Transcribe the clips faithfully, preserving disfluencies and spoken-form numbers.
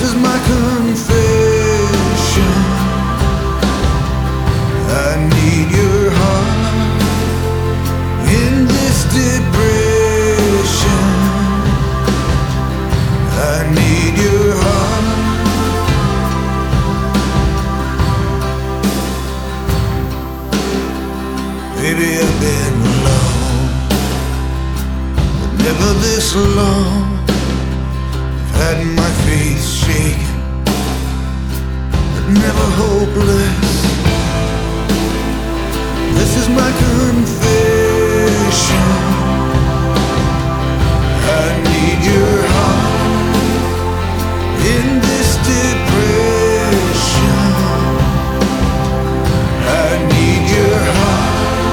is my confession. I need your heart in this depression. I need your heart. Baby, I've been alone, but never this long. I've had my faith shaken, but never hopeless. This is my confession. I need your heart in this depression. I need your heart.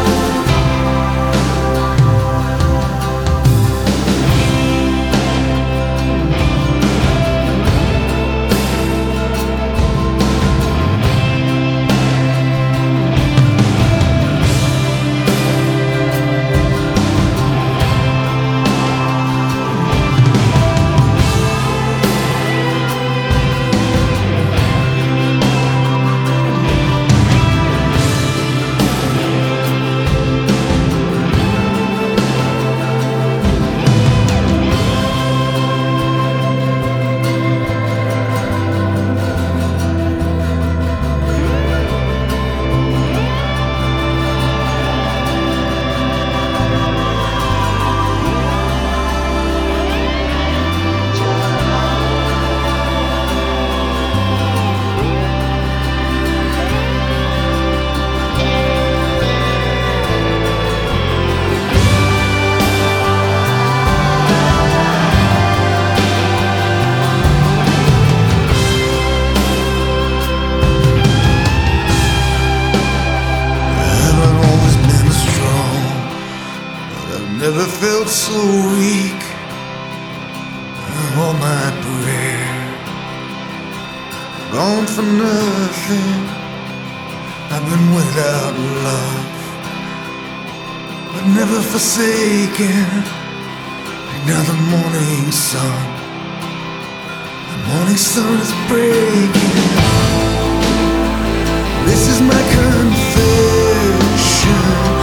Never felt so weak. All my prayer gone for nothing. I've been without love, but never forsaken. Now the morning sun, the morning sun is breaking. This is my confession.